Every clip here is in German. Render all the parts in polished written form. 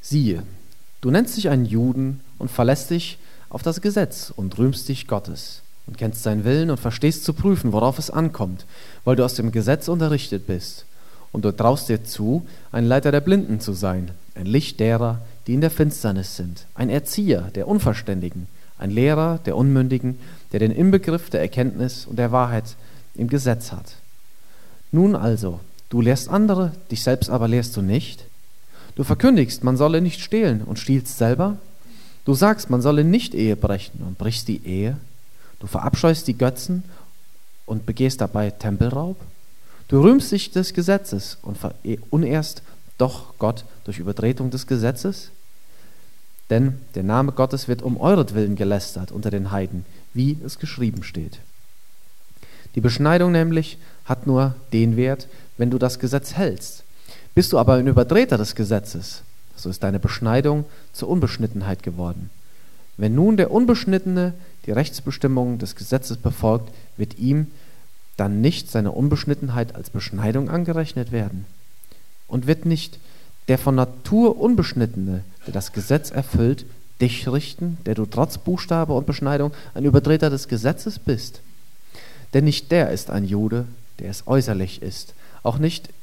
Siehe, du nennst dich einen Juden und verlässt dich auf das Gesetz und rühmst dich Gottes und kennst seinen Willen und verstehst zu prüfen, worauf es ankommt, weil du aus dem Gesetz unterrichtet bist. Und du traust dir zu, ein Leiter der Blinden zu sein, ein Licht derer, die in der Finsternis sind, ein Erzieher der Unverständigen, ein Lehrer der Unmündigen, der den Inbegriff der Erkenntnis und der Wahrheit im Gesetz hat. Nun also, du lehrst andere, dich selbst aber lehrst du nicht. Du verkündigst, man solle nicht stehlen und stiehlst selber. Du sagst, man solle nicht Ehe brechen und brichst die Ehe. Du verabscheust die Götzen und begehst dabei Tempelraub. Du rühmst dich des Gesetzes und verehrst doch Gott durch Übertretung des Gesetzes. Denn der Name Gottes wird um euretwillen gelästert unter den Heiden, wie es geschrieben steht. Die Beschneidung nämlich hat nur den Wert, wenn du das Gesetz hältst. Bist du aber ein Übertreter des Gesetzes, so ist deine Beschneidung zur Unbeschnittenheit geworden. Wenn nun der Unbeschnittene die Rechtsbestimmungen des Gesetzes befolgt, wird ihm dann nicht seine Unbeschnittenheit als Beschneidung angerechnet werden? Und wird nicht der von Natur Unbeschnittene, der das Gesetz erfüllt, dich richten, der du trotz Buchstabe und Beschneidung ein Übertreter des Gesetzes bist? Denn nicht der ist ein Jude, der es äußerlich ist. Auch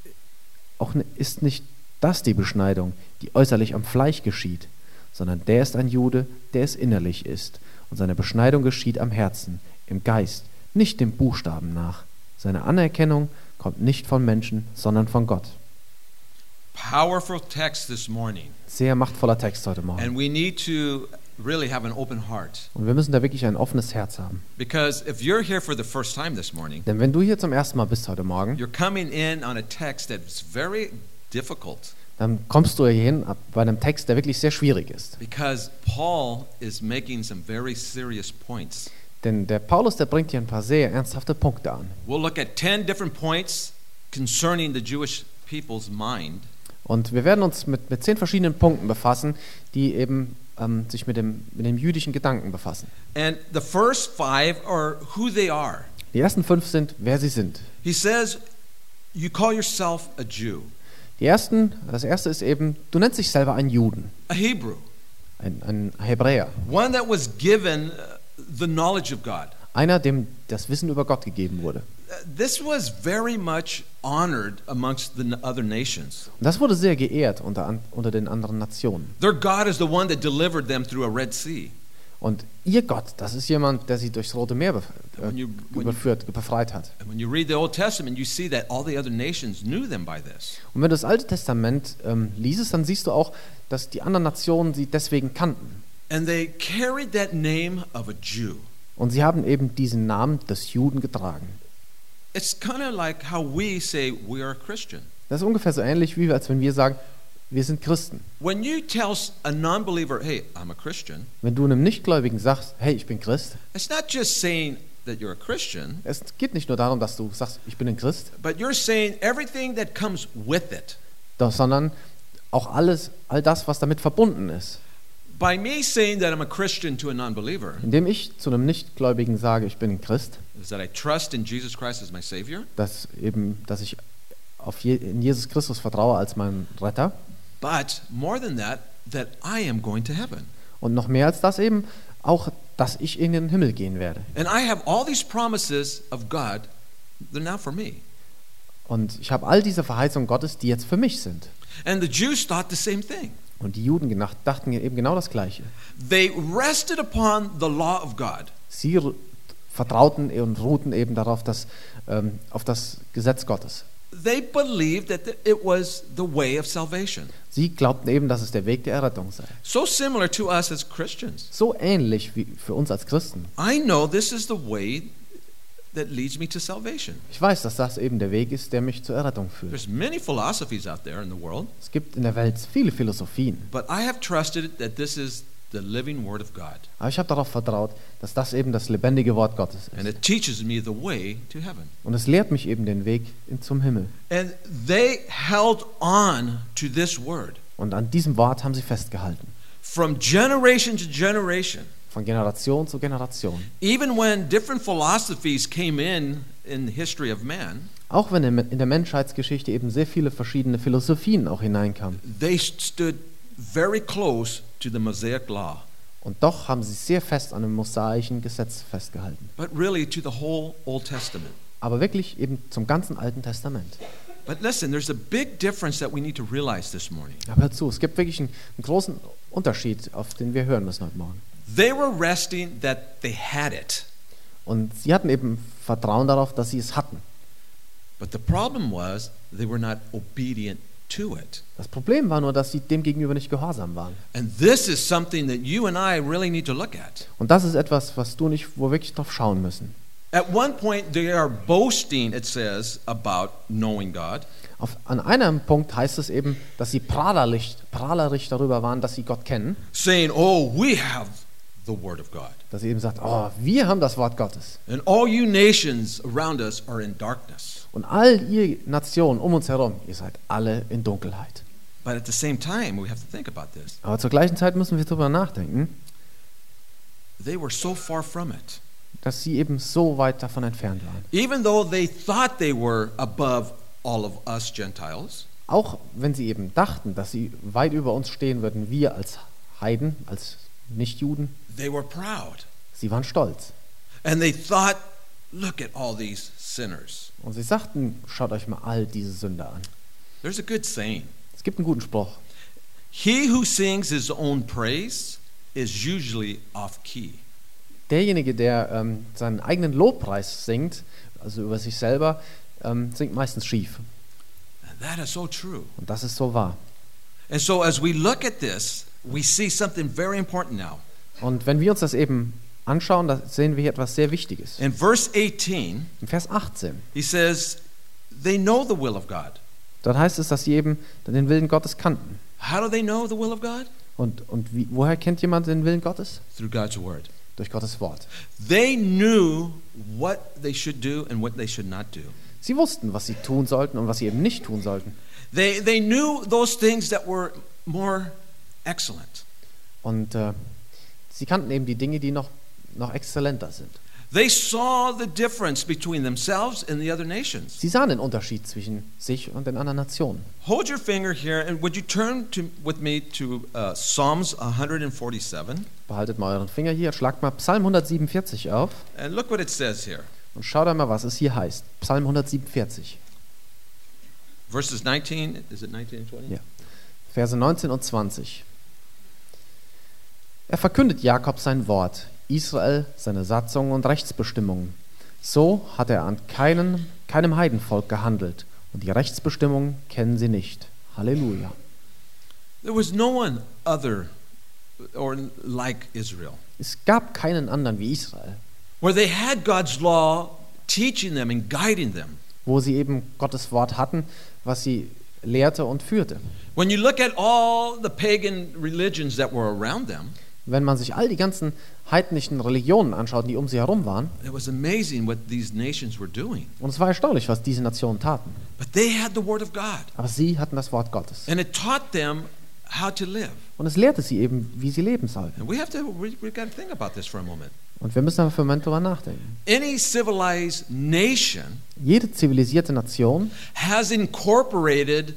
ist nicht das die Beschneidung, die äußerlich am Fleisch geschieht, sondern der ist ein Jude, der es innerlich ist. Und seine Beschneidung geschieht am Herzen, im Geist, nicht dem Buchstaben nach. Seine Anerkennung kommt nicht von Menschen, sondern von Gott. Powerful text this morning. Sehr machtvoller Text heute Morgen. And we need to really have an open heart. Und wir müssen da wirklich ein offenes Herz haben. Because if you're here for the first time this morning, Denn wenn du hier zum ersten Mal bist heute Morgen, you're coming in on a text that's very difficult. Dann kommst du hier hin bei einem Text, der wirklich sehr schwierig ist. Because Paul is making some very serious points. Denn der Paulus, der bringt hier ein paar sehr ernsthafte Punkte an. We'll look at 10 different points concerning the Jewish people's mind. Und wir werden uns mit 10 verschiedenen Punkten befassen, die eben sich mit dem jüdischen Gedanken befassen. And the first 5 are who they are. Die ersten 5 sind, wer sie sind. He says, you call yourself a Jew. Das erste ist eben, du nennst dich selber einen Juden, A Hebrew. ein Hebräer, One that was given the knowledge of God. einer, dem das Wissen über Gott gegeben wurde. This was very much honored amongst the other nations. Und das wurde sehr geehrt unter den anderen Nationen. Their God is the one that delivered them through a Red Sea. Und ihr Gott, das ist jemand, der sie durchs Rote Meer befreit hat. And when you read the Old Testament, you see that all the other nations knew them by this. Und wenn du das Alte Testament liest, dann siehst du auch, dass die anderen Nationen sie deswegen kannten. And they carried that name of a Jew. Und sie haben eben diesen Namen des Juden getragen. It's kind of like how we say we are a Christian. Das ist ungefähr so ähnlich, wie als wenn wir sagen, wir sind Christen. When you tell a non-believer, hey, I'm a Christian, Wenn du einem Nichtgläubigen sagst, hey, ich bin Christ, it's not just saying that you're a Christian, es geht nicht nur darum, dass du sagst, ich bin ein Christ, but you're saying everything that comes with it. sondern auch all das, was damit verbunden ist. By me saying that I'm a Christian to a non-believer, Indem ich zu einem Nichtgläubigen sage, ich bin ein Christ, is that I trust in Jesus Christ as my Savior, dass ich in Jesus Christus vertraue als meinen Retter. but more than that, that I am going to heaven. Und noch mehr als das eben, auch, dass ich in den Himmel gehen werde. And I have all these promises of God, they're now for me. Und ich habe all diese Verheißungen Gottes, die jetzt für mich sind. And the Jews thought the same thing. Und die Juden dachten eben genau das Gleiche. They rested upon the law of God. Sie vertrauten und ruhten eben darauf, auf das Gesetz Gottes. They believed that it was the way of salvation. Sie glaubten eben, dass es der Weg der Errettung sei. So similar to us as Christians. So ähnlich wie für uns als Christen. I know this is the way that leads me to salvation. Ich weiß, dass das eben der Weg ist, der mich zur Errettung führt. There's many philosophies out there in the world, Es gibt in der Welt viele Philosophien. but I have trusted that this is the living word of God. Aber ich habe darauf vertraut, dass das eben das lebendige Wort Gottes And ist. it teaches me the way to heaven. Und es lehrt mich eben den Weg zum Himmel. And they held on to this word Und an diesem Wort haben sie festgehalten. from generation to generation. Von Generation zu Generation. Even when different philosophies came in the history of man, Auch wenn in der Menschheitsgeschichte eben sehr viele verschiedene Philosophien auch hineinkamen. they stood very close to the Mosaic law, Und doch haben sie sehr fest an dem mosaischen Gesetz festgehalten. but really to the whole Old Testament. Aber wirklich eben zum ganzen Alten Testament. But listen, there's a big difference that we need to realize this morning. Aber hör zu, es gibt wirklich einen großen Unterschied, auf den wir hören müssen heute Morgen. They were resting that they had it. Und sie hatten eben Vertrauen darauf, dass sie es hatten. But the problem was they were not obedient to it. Das Problem war nur, dass sie dem gegenüber nicht gehorsam waren. And this is something that you and I really need to look at. Und das ist etwas, was du nicht, wo wir wirklich drauf schauen müssen. At one point they are boasting, it says, about knowing God. An einem Punkt heißt es eben, dass sie prahlerisch darüber waren, dass sie Gott kennen. Saying, oh, we have the Word of God. Dass sie eben sagt, oh, wir haben das Wort Gottes. And all you nations around us are in darkness. Und all ihr Nationen um uns herum, ihr seid alle in Dunkelheit. But at the same time, we have to think about this. Aber zur gleichen Zeit müssen wir darüber nachdenken, They were so far from it. dass sie eben so weit davon entfernt waren. Even though they thought they were above all of us Gentiles, Auch wenn sie eben dachten, dass sie weit über uns stehen würden, wir als Heiden, als Nichtjuden, they were proud. sie waren stolz. And they thought, look at all these sinners. Und sie sagten, schaut euch mal all diese Sünder an. There's a good saying. Es gibt einen guten Spruch. He who sings his own praise is usually off key. Derjenige, der seinen eigenen Lobpreis singt, also über sich selber, singt meistens schief. And that is so true. Und das ist so wahr. And so as we look at this, we see something very important now. Und wenn wir uns das eben anschauen, da sehen wir hier etwas sehr Wichtiges. In verse 18, In Vers 18, he says, they know the will of God. dort heißt es, dass sie eben den Willen Gottes kannten. How do they know the will of God? Und woher kennt jemand den Willen Gottes? Through God's word. Durch Gottes Wort. They knew what they should do and what they should not do. Sie wussten, was sie tun sollten und was sie eben nicht tun sollten. They knew those things that were more excellent. Und sie kannten eben die Dinge, die noch exzellenter sind. They saw the difference between themselves and the other nations. Sie sahen den Unterschied zwischen sich und den anderen Nationen. Hold your finger here and would you turn with me to Psalms 147 Behaltet mal euren Finger hier, schlagt mal Psalm 147 auf and look what it says here. und schaut einmal, was es hier heißt. Psalm 147, Verses 19, is it 19 and 20? Ja. Verse 19 und 20. Er verkündet Jakob sein Wort, Israel seine Satzungen und Rechtsbestimmungen. So hat er an keinem Heidenvolk gehandelt und die Rechtsbestimmungen kennen sie nicht. Halleluja. There was no one other or like Israel, Es gab keinen anderen wie Israel, where they had God's law teaching them and guiding them. wo sie eben Gottes Wort hatten, was sie lehrte und führte. When you look at all the pagan religions that were around them, Wenn man sich all die ganzen heidnischen Religionen anschaut, die um sie herum waren, it was amazing what these nations were doing. und es war erstaunlich, was diese Nationen taten. But they had the word of God, Aber sie hatten das Wort Gottes. and it taught them how to live. Und es lehrte sie eben, wie sie leben sollten. And we've got to think about this for a moment. Und wir müssen aber für einen Moment drüber nachdenken. Any civilized nation Jede zivilisierte Nation has incorporated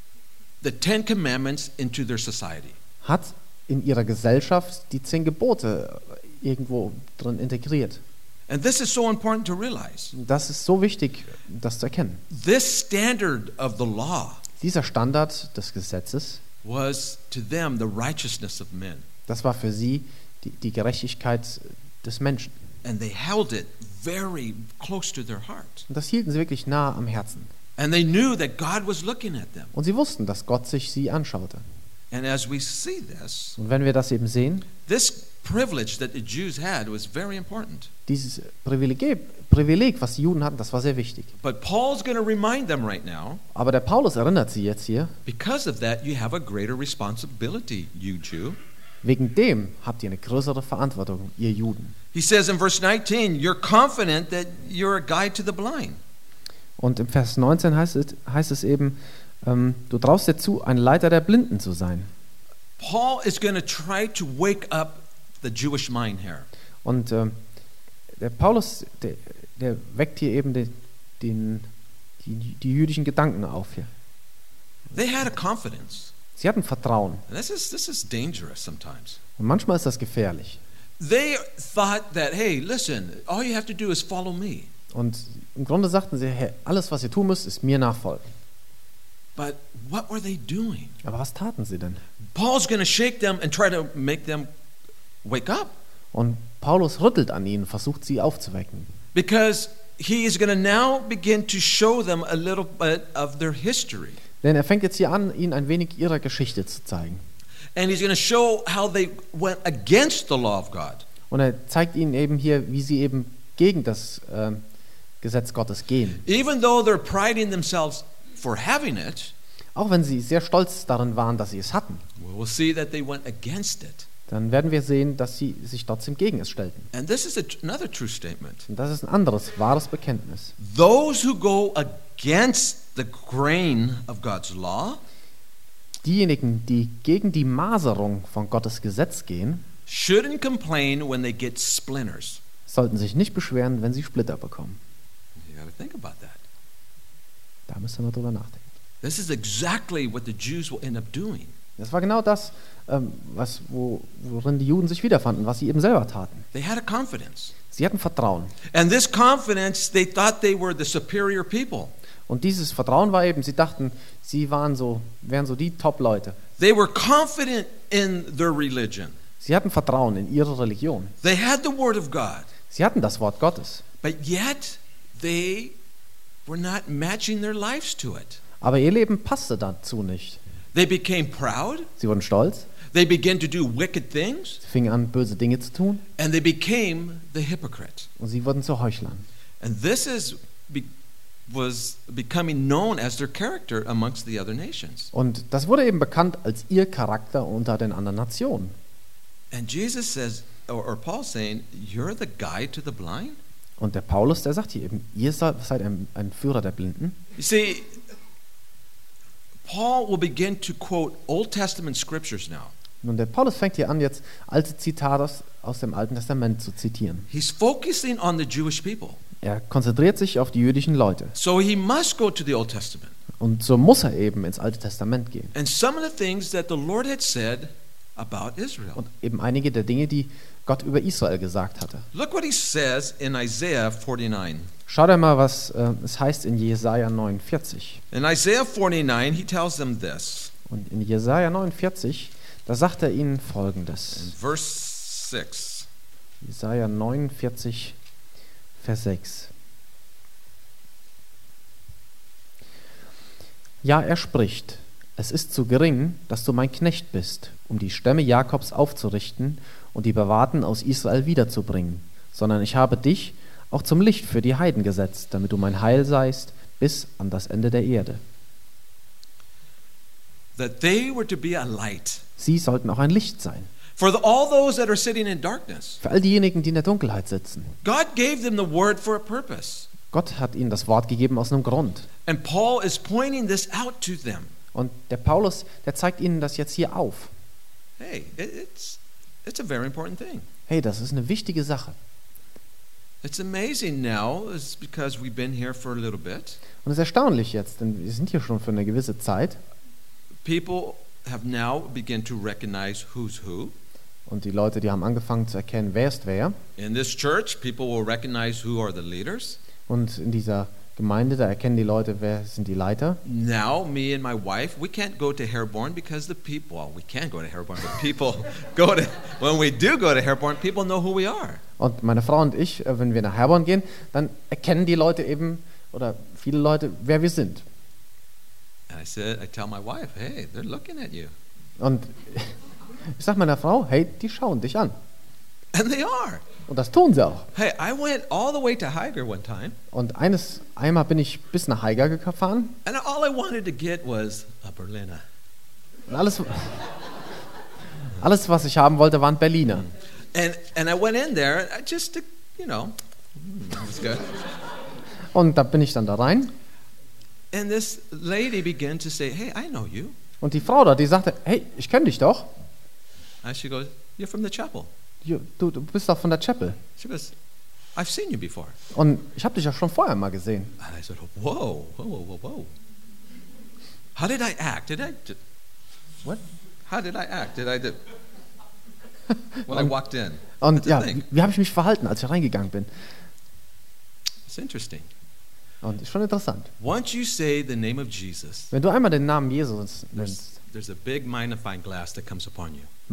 the 10 Commandments into their society. hat in ihrer Gesellschaft die 10 Gebote irgendwo drin integriert. And this is so important to realize. Das ist so wichtig, das zu erkennen. This standard of the law Dieser Standard des Gesetzes, was to them the righteousness of men. das war für sie die Gerechtigkeit des Menschen. And they held it very close to their heart. Und das hielten sie wirklich nah am Herzen. And they knew that God was looking at them. Und sie wussten, dass Gott sich sie anschaute. And as we see this, Und wenn wir das eben sehen, this privilege that the Jews had was very important. dieses Privileg, was die Juden hatten, das war sehr wichtig. But Paul's going to remind them right now, Aber der Paulus erinnert sie jetzt hier, because of that, you have a greater responsibility, you Jew. wegen dem habt ihr eine größere Verantwortung, ihr Juden. He says in verse 19, you're confident that you're a guide to the blind. Und im Vers 19 heißt es eben, du traust dir zu, ein Leiter der Blinden zu sein. Paul is going to try to wake up the Jewish mind here. Und der Paulus, der weckt hier eben die jüdischen Gedanken auf hier. They had a confidence. Sie hatten Vertrauen. And this is dangerous sometimes. Und manchmal ist das gefährlich. They thought that, hey, listen, all you have to do is follow me. Und im Grunde sagten sie, hey, alles, was ihr tun müsst, ist mir nachfolgen. But what were they doing? Aber was taten sie denn? Paul's going to shake them and try to make them wake up. Und Paulus rüttelt an ihnen, versucht sie aufzuwecken. Because he is going to now begin to show them a little bit of their history. Denn er fängt jetzt hier an, ihnen ein wenig ihrer Geschichte zu zeigen. And he's going to show how they went against the law of God. Und er zeigt ihnen eben hier, wie sie eben gegen das Gesetz Gottes gehen. Even though they're priding themselves for having it, Auch wenn sie sehr stolz darin waren, dass sie es hatten, we'll see that they went against it. dann werden wir sehen, dass sie sich trotzdem gegen es stellten. And this is another true statement. Und das ist ein anderes, wahres Bekenntnis. Those who go against the grain of God's law Diejenigen, die gegen die Maserung von Gottes Gesetz gehen, shouldn't complain when they get splinters. sollten sich nicht beschweren, wenn sie Splitter bekommen. You got to think about that. Da müssen wir drüber nachdenken. This is exactly what the Jews will end up doing. Das war genau das, worin die Juden sich wiederfanden, was sie eben selber taten. They had a confidence. Sie hatten Vertrauen. And this confidence, they thought they were the superior people. Und dieses Vertrauen war eben, sie dachten, sie wären so die Top-Leute. They were confident in their religion. Sie hatten Vertrauen in ihre Religion. They had the word of God. Sie hatten das Wort Gottes. But yet they were not matching their lives to it. Aber ihr Leben passte dazu nicht. They became proud. Sie wurden stolz, They began to do wicked things. sie fingen an, böse Dinge zu tun And they became the hypocrite. und sie wurden zu Heuchlern. And this was becoming known as their character amongst the other nations. Und das wurde eben bekannt als ihr Charakter unter den anderen Nationen. And Jesus says, or Paul's saying, you're the guide to the blind? Und der Paulus, der sagt hier eben, ihr seid ein Führer der Blinden. You see, Paul will begin to quote Old Testament scriptures now. Nun, der Paulus fängt hier an, jetzt alte Zitate aus dem Alten Testament zu zitieren. He's focusing on the Jewish people. Er konzentriert sich auf die jüdischen Leute. So he must go to the Old Testament. Und so muss er eben ins Alte Testament gehen. And some of the things that the Lord had said about Israel. Und eben einige der Dinge, die Gott über Israel gesagt hatte. Look what he says in Isaiah 49. Schau dir mal, was es heißt in Jesaja 49. In Isaiah 49, he tells them this. Und in Jesaja 49, da sagt er ihnen Folgendes. In verse 6. Jesaja 49, Vers 6. Ja, er spricht, es ist zu gering, dass du mein Knecht bist, um die Stämme Jakobs aufzurichten und die Bewahrten aus Israel wiederzubringen, sondern ich habe dich auch zum Licht für die Heiden gesetzt, damit du mein Heil seist bis an das Ende der Erde. That they were to be a light. Sie sollten auch ein Licht sein. For all those that are sitting in darkness. Für all diejenigen, die in der Dunkelheit sitzen. God gave them the word for a purpose. Gott hat ihnen das Wort gegeben aus einem Grund. And Paul is pointing this out to them. Und der Paulus, der zeigt ihnen das jetzt hier auf. Hey, it's a very important thing. Hey, das ist eine wichtige Sache. It's amazing now, it's because we've been here for a little bit. Und es ist erstaunlich jetzt, denn wir sind hier schon für eine gewisse Zeit. People have now begun to recognize who's who. Und die Leute, die haben angefangen zu erkennen, wer ist wer. In this church, people will recognize who are the leaders. Und in dieser Gemeinde, da erkennen die Leute, wer sind die Leiter. Now, me and my wife, we can't go to Herborn because the people, well, we can go to Herborn, but people go to, when we do go to Herborn, people know who we are. Und meine Frau und ich, wenn wir nach Herborn gehen, dann erkennen die Leute eben, oder viele Leute, wer wir sind. And I tell my wife, hey, they're looking at you. Und ich sage meiner Frau, hey, die schauen dich an. And they are. Und das tun sie auch. Hey, I went all the way to Higer one time. Und einmal bin ich bis nach Haiger gefahren. And all I wanted to get was a Berliner. Und alles, was ich haben wollte, waren Berliner. And I went in there just to, you know, that was good. Und da bin ich dann da rein. And this lady began to say, hey, I know you. Und die Frau da, die sagte, hey, ich kenne dich doch. And she goes, you're from the chapel. Du bist doch von der Chapel. She goes, I've seen you before. Und ich habe dich ja schon vorher mal gesehen. And I said, whoa. How did I act? What? How did I act? When I walked in? Und ja, Think. wie habe ich mich verhalten, als ich reingegangen bin? It's interesting. Und ist schon interessant. Once you say the name of Jesus, Wenn du einmal den Namen Jesus nennst, there's a big magnifying glass that comes upon you.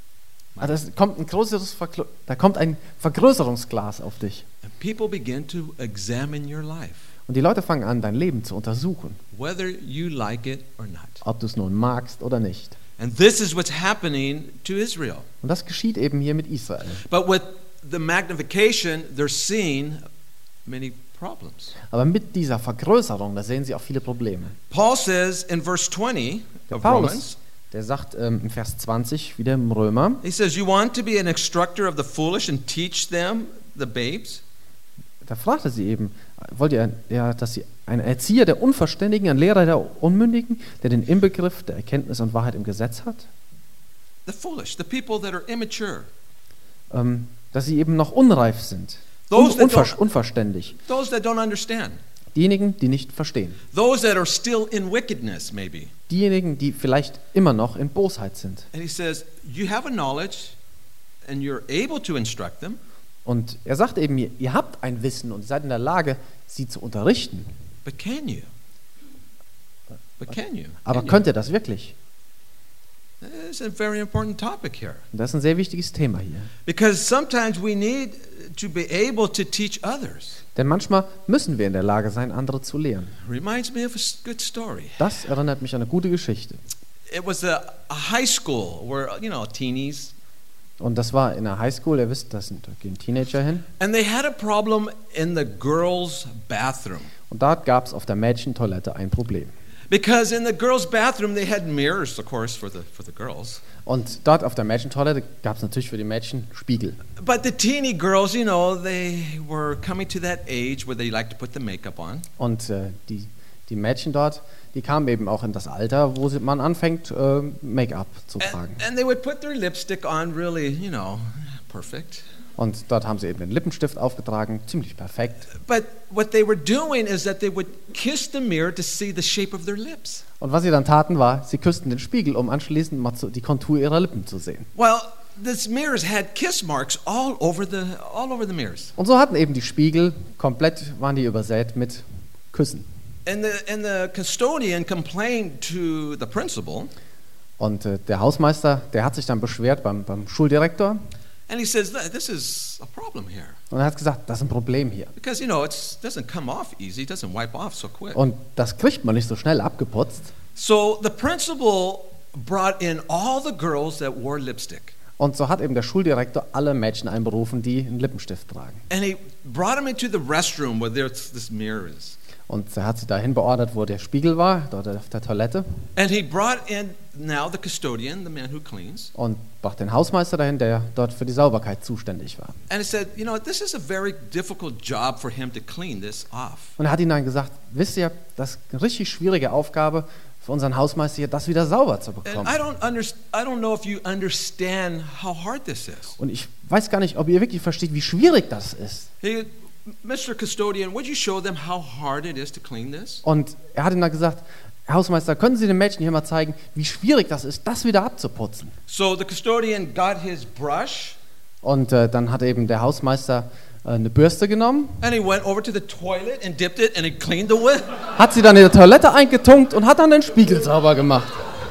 da kommt ein Vergrößerungsglas auf dich. And people begin to examine your life, Und die Leute fangen an, dein Leben zu untersuchen, whether you like it or not. ob du es nun magst oder nicht. And this is what's happening to Israel. Und das geschieht eben hier mit Israel. But with the magnification, they're seeing many problems. Aber mit dieser Vergrößerung, da sehen sie auch viele Probleme. Paul says in verse 20 Der of Paulus, Romans, der sagt in Vers 20 wieder im Römer, he says, you want to be an instructor of the foolish and teach them, the babes? da fragte sie eben, wollt ihr, dass sie ein Erzieher der Unverständigen, ein Lehrer der Unmündigen, der den Inbegriff der Erkenntnis und Wahrheit im Gesetz hat? The foolish, the people that are immature. Dass sie eben noch unreif sind, unverständlich. Those that don't understand. Diejenigen, die nicht verstehen. Those that are still in wickedness, maybe. Diejenigen, die vielleicht immer noch in Bosheit sind. And he says, you have a knowledge and you're able to instruct them. Und er sagt eben, ihr habt ein Wissen und seid in der Lage, sie zu unterrichten. But can you? Aber könnt ihr das wirklich? It's a very important topic here. Und das ist ein sehr wichtiges Thema hier. Because sometimes we need to be able to teach others. Denn manchmal müssen wir in der Lage sein, andere zu lehren. Reminds me of a good story. Das erinnert mich an eine gute Geschichte. It was a high school where, teenies. Und das war in der Highschool, ihr wisst, da gehen Teenager hin. And they had a problem in the girls' bathroom. Und dort gab es auf der Mädchentoilette ein Problem. Because in the girls' bathroom they had mirrors, of course, for the girls. Und dort auf der Mädchentoilette gab es natürlich für die Mädchen Spiegel. But the teeny girls, they were coming to that age where they like to put the makeup on. Und die Mädchen dort, die kamen eben auch in das Alter, wo man anfängt, Make-up zu tragen. And they would put their lipstick on really, perfect. Und dort haben sie eben den Lippenstift aufgetragen, ziemlich perfekt. But what they were doing is that they would kiss the mirror to see the shape of their lips. Und was sie dann taten, war, sie küssten den Spiegel, um anschließend mal die Kontur ihrer Lippen zu sehen. Well, these mirrors had kiss marks all over the mirrors. Und so hatten eben die Spiegel waren die übersät mit Küssen. And the custodian complained to the principal. Und der Hausmeister, der hat sich dann beschwert beim Schuldirektor. And he says, this is a problem here. Und er hat gesagt, das ist ein Problem hier. Because, it doesn't come off easy, it doesn't wipe off so quick. Und das kriegt man nicht so schnell abgeputzt. So the principal brought in all the girls that wore lipstick. Und so hat eben der Schuldirektor alle Mädchen einberufen, die einen Lippenstift tragen. And he brought them into the restroom where this mirror is. Und er hat sie dahin beordert, wo der Spiegel war, dort auf der Toilette. And he brought in now the custodian, the man who cleans. Und brachte den Hausmeister dahin, der dort für die Sauberkeit zuständig war. And he said, this is a very difficult job for him to clean this off. Und er hat ihnen dann gesagt, wisst ihr, das ist eine richtig schwierige Aufgabe für unseren Hausmeister hier, das wieder sauber zu bekommen. And I don't know if you understand how hard this is. Und ich weiß gar nicht, ob ihr wirklich versteht, wie schwierig das ist. Mr. Custodian, would you show them how hard it is to clean this? Und er hat ihm dann gesagt, Herr Hausmeister, können Sie den Mädchen hier mal zeigen, wie schwierig das ist, das wieder abzuputzen? So the custodian got his brush. Und dann hat eben der Hausmeister eine Bürste genommen. And he went over to the toilet and dipped it and he cleaned the wet. Hat sie dann in der Toilette eingetunkt und hat dann den Spiegel sauber gemacht.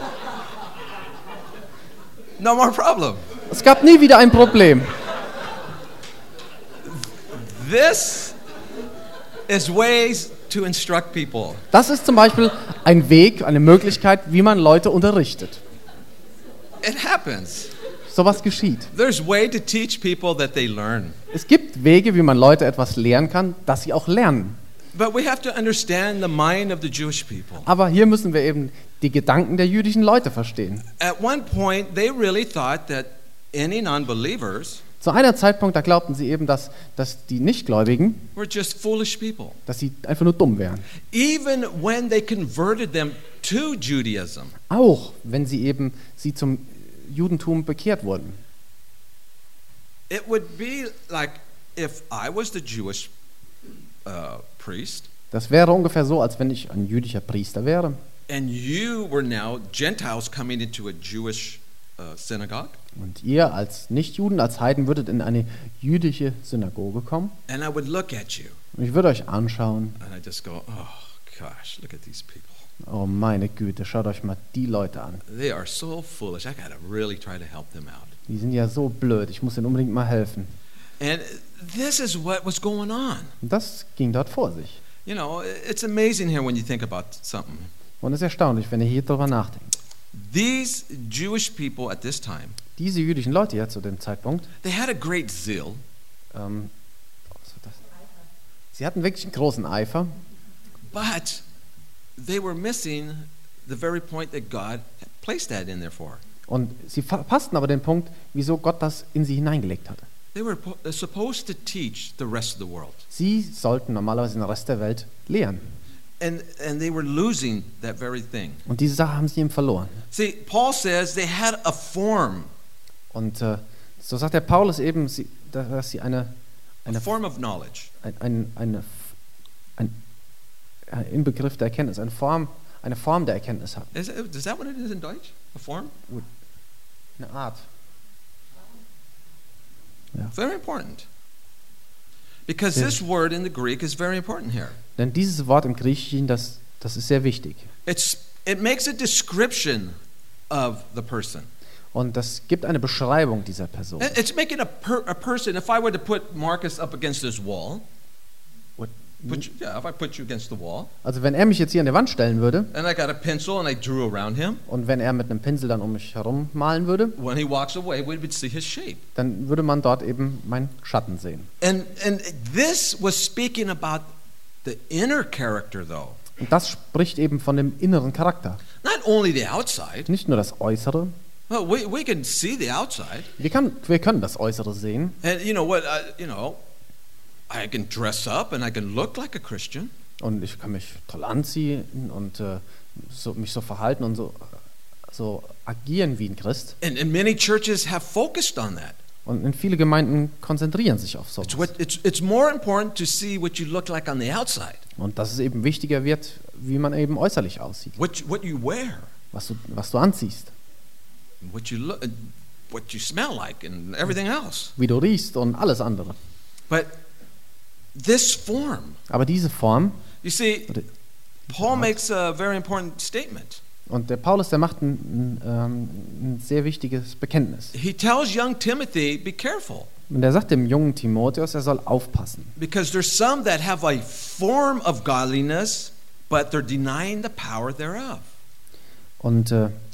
No more problem. Es gab nie wieder ein Problem. This is ways to instruct people. Das ist zum Beispiel ein Weg, eine Möglichkeit, wie man Leute unterrichtet. It happens. Sowas geschieht. There's way to teach people that they learn. Es gibt Wege, wie man Leute etwas lehren kann, dass sie auch lernen. But we have to understand the mind of the Jewish people. Aber hier müssen wir eben die Gedanken der jüdischen Leute verstehen. At one point, they really thought that any non-believers Zu einer Zeitpunkt, da glaubten sie eben, dass die Nichtgläubigen, were just foolish people. dass sie einfach nur dumm wären. Even when they converted them to Judaism. Auch wenn sie zum Judentum bekehrt wurden. It would be like if I was the Jewish priest. Das wäre ungefähr so, als wenn ich ein jüdischer Priester wäre. And you were now Gentiles coming into a Jewish synagogue. Und ihr als Nichtjuden, als Heiden würdet in eine jüdische Synagoge kommen. And I would look at you Und ich würde euch anschauen. and I just go, oh gosh, look at these people. Oh meine Güte, schaut euch mal die Leute an. They are so foolish. I got to really try to help them out. Die sind ja so blöd, ich muss ihnen unbedingt mal helfen. And this is what was going on. Und das ging dort vor sich. You know, it's amazing here when you think about something. Und es ist erstaunlich, wenn ihr hier drüber nachdenkt. These Jewish people at this time, Diese jüdischen Leute ja zu dem Zeitpunkt, they had a great zeal. Sie hatten wirklich einen großen Eifer, But they were missing the very point that God had placed that in there for. und sie verpassten aber den Punkt, wieso Gott das in sie hineingelegt hatte. They were supposed to teach the rest of the world. Sie sollten normalerweise den Rest der Welt lehren. And they were losing that very thing. Und diese Sache haben sie ihm verloren. See, Paul says they had a form, Und so sagt der Paulus eben, dass sie eine form of knowledge. Inbegriff der Erkenntnis, eine Form der Erkenntnis hatten. Is that what it is in Deutsch? A form? Eine Art. Very important. Because this word in the Greek is very important here. Denn dieses Wort im Griechischen, das ist sehr wichtig. It makes a description of the person. Und das gibt eine Beschreibung dieser Person. It's making a person, if I were to put Marcus up against this wall, if I put you against the wall, Also wenn er mich jetzt hier an die Wand stellen würde and I got a pencil and I drew around him, und wenn er mit einem Pinsel dann um mich herum malen würde, when he walks away, we would see his shape. dann würde man dort eben meinen Schatten sehen. And this was speaking about the inner character, though. Und das spricht eben von dem inneren Charakter. Not only the outside. Nicht nur das Äußere. Well, we can see the outside. Wir können das Äußere sehen. And you know what? I can dress up and I can look like a Christian. Und ich kann mich toll anziehen und mich so verhalten und so agieren wie ein Christ. And many churches have focused on that. Und in viele Gemeinden konzentrieren sich auf sowas. It's more important to see what you look like on the outside. Und dass es eben wichtiger wird, wie man eben äußerlich aussieht. What you wear. Was du anziehst. What you smell like and everything else. Wie du riechst und alles andere. But this form. Aber diese Form. You see, Paul makes a very important statement. Und der Paulus, der macht ein sehr wichtiges Bekenntnis. He tells young Timothy, be careful. Und er sagt dem jungen Timotheus, er soll aufpassen. Because there's some that have a form of godliness, but they're denying the power thereof. Und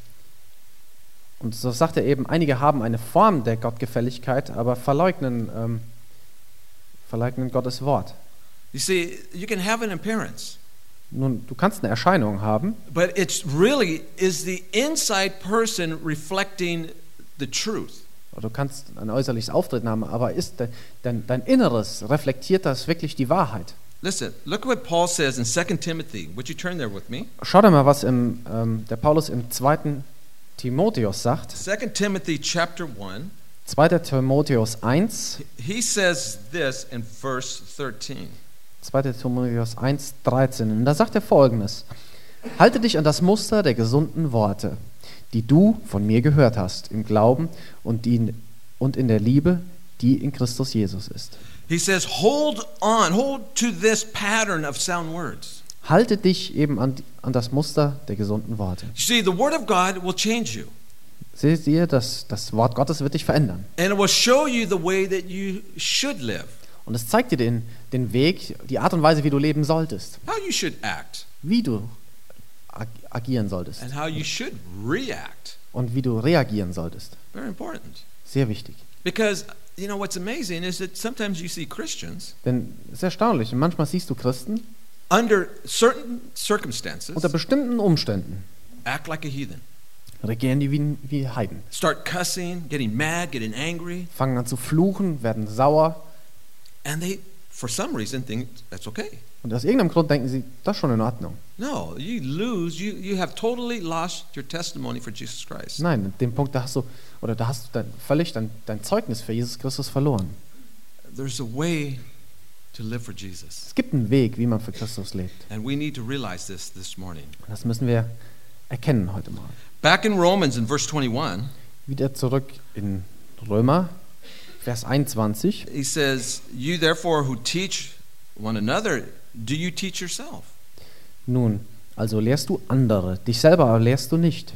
so sagt er eben, einige haben eine Form der Gottgefälligkeit, aber verleugnen Gottes Wort. You see, you can have an appearance. Nun, du kannst eine Erscheinung haben, But it's really is the inside person reflecting the truth. oder du kannst ein äußerliches Auftreten haben, aber ist dein Inneres, reflektiert das wirklich die Wahrheit? Listen, look what Paul says in 2 Timothy. Would you turn there with me? Schau dir mal, was der Paulus im 2. Timotheus sagt. 2 Timothy chapter 1. 2. Timotheus 1. He says this in verse 13. 2. Timotheus 1, 13. Und da sagt er Folgendes: Halte dich an das Muster der gesunden Worte, die du von mir gehört hast, im Glauben und in der Liebe, die in Christus Jesus ist. He says, hold to this pattern of sound words. Halte dich eben an das Muster der gesunden Worte. You see, the word of God will change you. Seht ihr, das Wort Gottes wird dich verändern. And it will show you the way that you should live. Und es zeigt dir den Weg, die Art und Weise, wie du leben solltest. How you should act. Wie du agieren solltest. And how you should react. Und wie du reagieren solltest. Very important. Sehr wichtig. Because, you know, what's amazing is that sometimes you see Christians Denn es ist erstaunlich. Und manchmal siehst du Christen under certain circumstances unter bestimmten Umständen act like a heathen. regieren die wie Heiden. Start cussing, getting mad, getting angry. Fangen an zu fluchen, werden sauer. And they, for some reason, think that's okay. Und aus irgendeinem Grund denken sie, das ist schon in Ordnung. No, you have totally lost your testimony for Jesus Christ. Nein, an dem Punkt, da hast du völlig dein Zeugnis für Jesus Christus verloren. There's a way to live for Jesus. Es gibt einen Weg, wie man für Christus lebt. And we need to realize this morning. Das müssen wir erkennen heute mal. Back in Romans in verse 21, Wieder zurück in Römer, Vers 21. he says, "You therefore who teach one another, do you teach yourself?" Nun, also lehrst du andere, dich selber aber lehrst du nicht.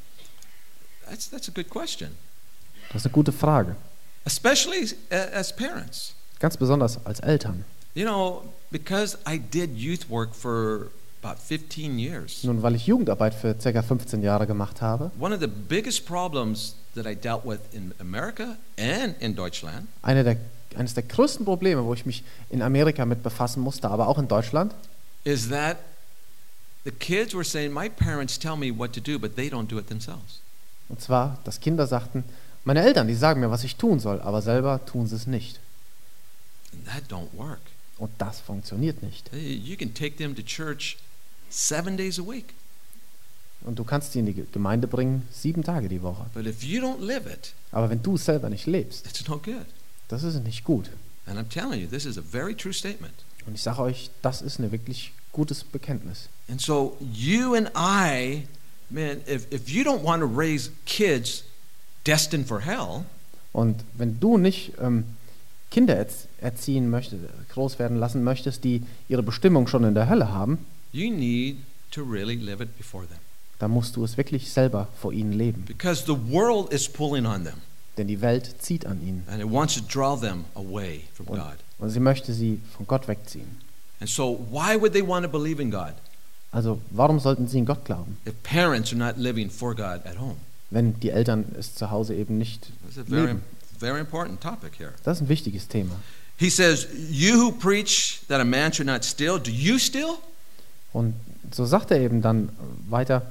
That's a good question. Das ist eine gute Frage. Especially as parents. Ganz besonders als Eltern. You know, because I did youth work for about 15 years. Nun, weil ich Jugendarbeit für ca. 15 Jahre gemacht habe, One of the biggest problems that I dealt with in America and in Deutschland eines der größten Probleme, wo ich mich in Amerika mit befassen musste, aber auch in Deutschland, is that the kids were saying, "My parents tell me what to do, but they don't do it themselves." und zwar, dass Kinder sagten, meine Eltern, die sagen mir, was ich tun soll, aber selber tun sie es nicht. And that don't work. Und das funktioniert nicht. You can take them to church 7 days a week, Und du kannst sie in die Gemeinde bringen, 7 Tage die Woche. but if you don't live it, Aber wenn du es selber nicht lebst, it's no good. das ist nicht gut. And I'm telling you, this is a very true statement. Und ich sage euch, das ist ein wirklich gutes Bekenntnis. And so you and I, man, if you don't want to raise kids destined for hell, Und wenn du nicht Kinder erziehen möchtest, groß werden lassen möchtest, die ihre Bestimmung schon in der Hölle haben, you need to really live it before them. dann musst du es wirklich selber vor ihnen leben. Because the world is pulling on them, Denn die Welt zieht an ihnen. and it wants to draw them away from God. Und sie möchte sie von Gott wegziehen. And so why would they want to believe in God Also warum sollten sie in Gott glauben, if parents are not living for God at home? wenn die Eltern es zu Hause eben nicht That's a very, leben? very important topic here. Das ist ein wichtiges Thema. He says, "You who preach that a man should not steal, do you steal?" Und so sagt er eben dann weiter,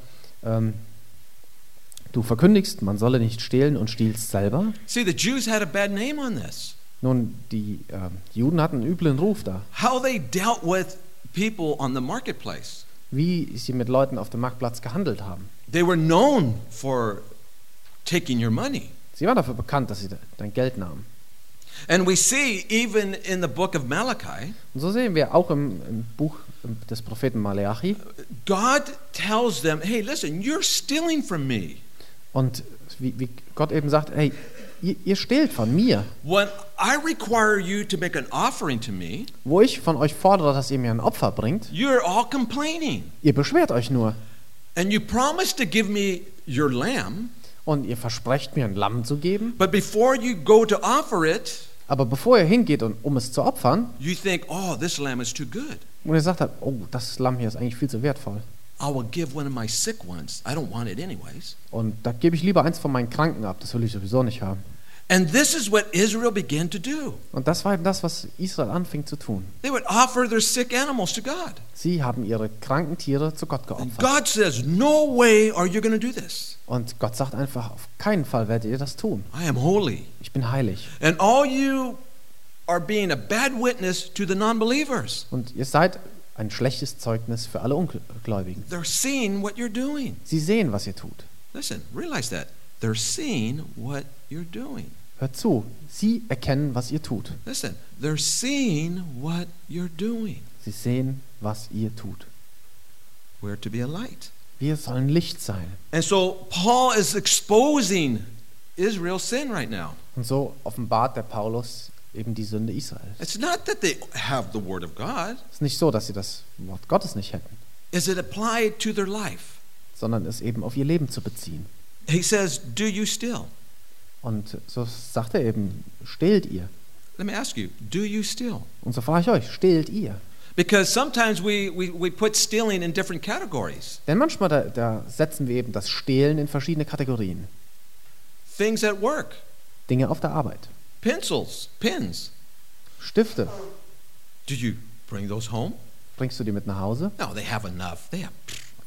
du verkündigst, man solle nicht stehlen und stiehlst selber. See, the Jews had a bad name on this. Nun, die Juden hatten einen üblen Ruf da. How they dealt with people on the marketplace. Wie sie mit Leuten auf dem Marktplatz gehandelt haben. They were known for taking your money. Sie waren dafür bekannt, dass sie dein Geld nahmen. And we see even in the book of Malachi, Und so sehen wir auch im Buch des Propheten Maleachi. God tells them, "Hey, listen, you're stealing from me. Und wie Gott eben sagt, hey, ihr stehlt von mir. When I require you to make an offering to me, Wo ich von euch fordere, dass ihr mir ein Opfer bringt, you're all complaining. ihr beschwert euch nur. And you promise to give me your lamb, Und ihr versprecht mir ein Lamm zu geben. but before you go to offer it, Aber bevor ihr hingeht, um es zu opfern, you think, oh, this lamb is too good. und ihr sagt, oh, das Lamm hier ist eigentlich viel zu wertvoll. I will give one of my sick ones. I don't want it anyways." Und da gebe ich lieber eins von meinen Kranken ab, das will ich sowieso nicht haben. And this is what Israel began to do. Und das war eben das, was Israel anfing zu tun. They would offer their sick animals to God. Sie haben ihre kranken Tiere zu Gott And geopfert. God says, "No way are you going to do this. Und Gott sagt einfach, auf keinen Fall werdet ihr das tun. I am holy. Ich bin heilig. And all you are being a bad witness to the non-believers. Und ihr seid ein schlechtes Zeugnis für alle Ungläubigen. They're seeing what you're doing." Sie sehen, was ihr tut. Listen, realize that. They're seeing what you're doing. Hört zu, sie erkennen, was ihr tut. Listen, they're seeing what you're doing. Sie sehen, was ihr tut. We're to be a light. Wir sollen Licht sein. And so Paul is exposing Israel's sin right now. Und so offenbart der Paulus eben die Sünde Israels. It's not that they have the word of God. Es ist nicht so, dass sie das Wort Gottes nicht hätten, Is it applied to their life? sondern es eben auf ihr Leben zu beziehen. He says, "Do you steal?" Und so sagt er eben, stehlt ihr. Let me ask you, do you steal? Und so frage ich euch, stehlt ihr? Because sometimes we put stealing in different categories. Denn manchmal da setzen wir eben das Stehlen in verschiedene Kategorien. Things at work, Dinge auf der Arbeit. pencils, pens. Stifte, Do you bring those home? bringst du die mit nach Hause? No, they have enough. They have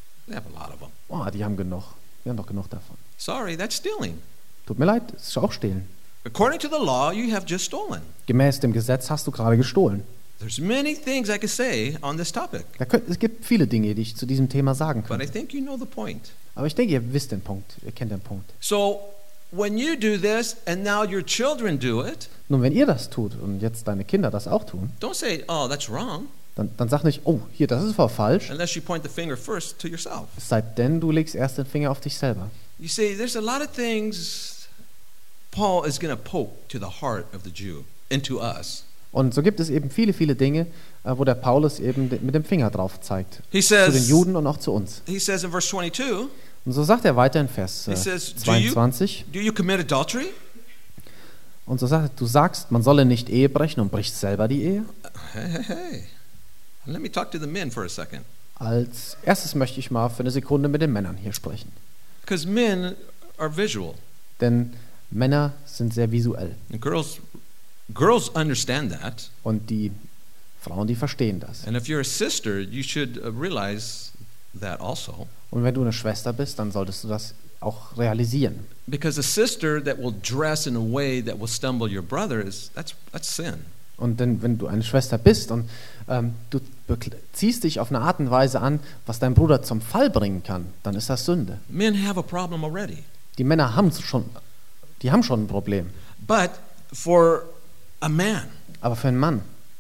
a lot of them. Oh, die haben genug. Wir haben doch genug davon. Sorry, that's stealing. Tut mir leid, es ist auch Stehlen. According to the law, you have just stolen. Gemäß dem Gesetz hast du gerade gestohlen. There's many things I could say on this topic, Es gibt viele Dinge, die ich zu diesem Thema sagen but I könnte. think you know the point. Aber ich denke, ihr wisst den Punkt, ihr kennt den Punkt. So, when you do this and now your children do it, Nun, wenn ihr das tut und jetzt deine Kinder das auch tun, don't say, oh, that's wrong, dann sag nicht, oh, hier, das ist voll falsch, unless you point the finger first to yourself. es sei denn, du legst erst den Finger auf dich selber. You see, there's a lot of things Paul is going to poke to the heart of the Jew, into us. Und so gibt es eben viele, viele Dinge, wo der Paulus eben mit dem Finger drauf zeigt. He Zu den says, Juden und auch zu uns. he says in verse 22, Und so sagt er weiter in Vers he says, 22. do you commit adultery? Und so sagt er, du sagst, man solle nicht Ehe brechen und brichst selber die Ehe. Hey. Let me talk to the men for a second. Als erstes möchte ich mal für eine Sekunde mit den Männern hier sprechen. Because men are visual. Denn Männer sind sehr visuell. And girls understand that. Und die Frauen, die verstehen das. And if you're a sister, you should realize that also. Und wenn du eine Schwester bist, dann solltest du das auch realisieren. Because a sister that will dress in a way that will stumble your brother that's sin. Und denn wenn du eine Schwester bist und du ziehst dich auf eine Art und Weise an, was dein Bruder zum Fall bringen kann, dann ist das Sünde. Men have a problem already. Die Männer haben schon ein Problem. But for a man, Aber für einen Mann,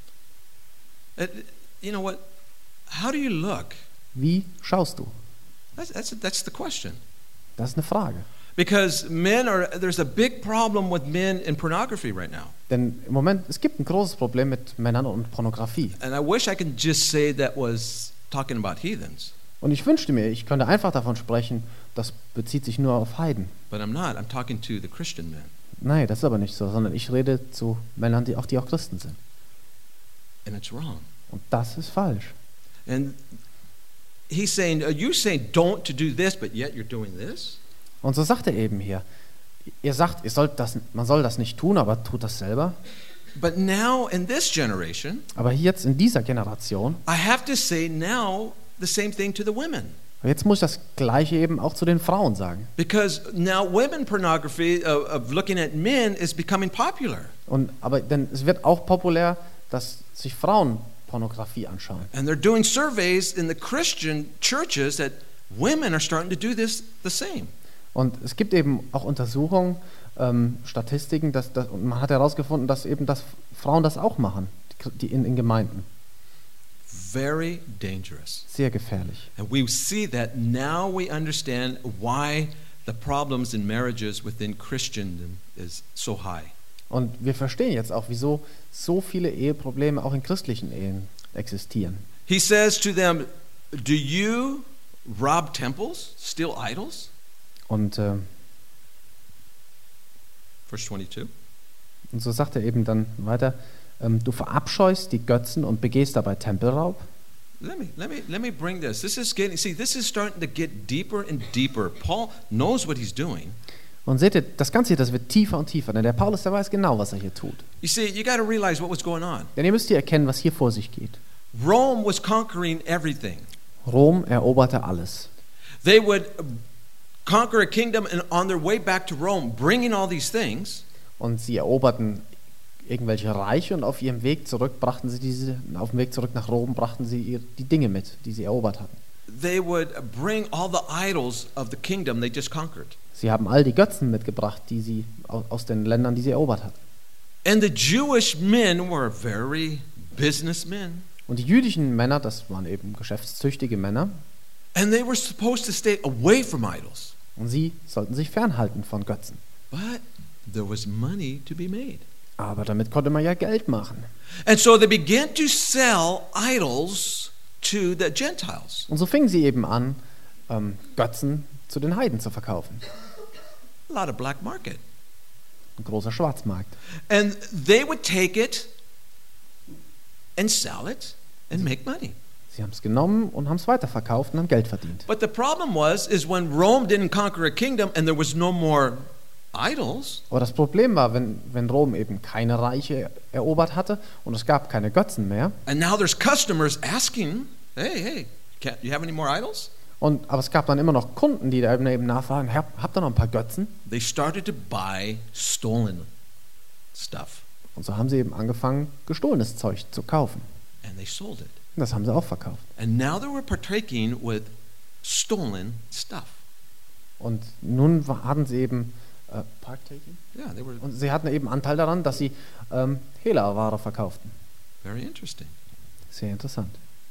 you know what? How do you look? wie schaust du? That's the question. Das ist eine Frage. Because there's a big problem with men in pornography right now. Denn im Moment, es gibt ein großes Problem mit Männern und Pornografie. And I wish I could just say that was talking about heathens. Und ich wünschte mir, ich könnte einfach davon sprechen, das bezieht sich nur auf Heiden. But I'm not. I'm talking to the Christian men. Nein, das ist aber nicht so, sondern ich rede zu Männern, die auch Christen sind. And it's wrong. Und das ist falsch. And he's saying, you're saying don't to do this, but yet you're doing this? Und so sagt er eben hier, ihr sagt, man soll das nicht tun, aber tut das selber. But now in this generation, Aber jetzt in dieser Generation, I have to say now the same thing to the women. jetzt muss ich das Gleiche eben auch zu den Frauen sagen. Because now women pornography of looking at men is becoming popular. Denn es wird auch populär, dass sich Frauen Pornografie anschauen. And they're doing surveys in the Christian churches that women are starting to do this the same. Und es gibt eben auch Untersuchungen, Statistiken, und man hat herausgefunden, dass Frauen das auch machen, die in Gemeinden. Very dangerous. Sehr gefährlich. And we see that now we understand why the problems in marriages within Christendom is so high. Und wir verstehen jetzt auch, wieso so viele Eheprobleme auch in christlichen Ehen existieren. He says to them, do you rob temples, steal idols? Und Verse 22. so sagt er eben dann weiter, du verabscheust die Götzen und begehst dabei Tempelraub. Let me bring this. This is starting to get deeper and deeper. Paul knows what he's doing. Und seht ihr, das Ganze hier, das wird tiefer und tiefer, denn der Paulus, der weiß genau, was er hier tut. You see, you got to realize what was going on. Denn ihr müsst hier erkennen, was hier vor sich geht. Rome was conquering everything. Rom eroberte alles. They would conquer a kingdom and on their way back to Rome, bringing all these things. Und sie eroberten irgendwelche Reiche und auf dem Weg zurück nach Rom brachten sie die Dinge mit, die sie erobert hatten. They would bring all the idols of the kingdom they just conquered. Sie haben all die Götzen mitgebracht, die sie aus den Ländern, die sie erobert hatten. And the Jewish men were very businessmen. Und die jüdischen Männer, das waren eben geschäftstüchtige Männer. And they were supposed to stay away from idols. Und sie sollten sich fernhalten von Götzen. But there was money to be made. Aber damit konnte man ja Geld machen. And so they began to sell idols to the Gentiles. Und so fingen sie eben an, Götzen zu den Heiden zu verkaufen. A lot of black market. Ein großer Schwarzmarkt. And they would take it and sell it and make money. Sie haben es genommen und haben es weiterverkauft und haben Geld verdient. But the problem is when Rome didn't conquer a kingdom and there was no more idols. Aber das Problem war, wenn Rom eben keine Reiche erobert hatte und es gab keine Götzen mehr. And now there's customers asking, hey, you have any more idols? Aber es gab dann immer noch Kunden, die da eben nachfragen, habt ihr noch ein paar Götzen? They started to buy stolen stuff. Und so haben sie eben angefangen, gestohlenes Zeug zu kaufen. And they sold it. Und das haben sie auch verkauft. And now they were partaking with stolen stuff. Und nun hatten sie eben Partaking. Yeah, they were Und sie hatten eben Anteil daran, dass sie Hehlerware verkauften. very interesting. Sehr interessant.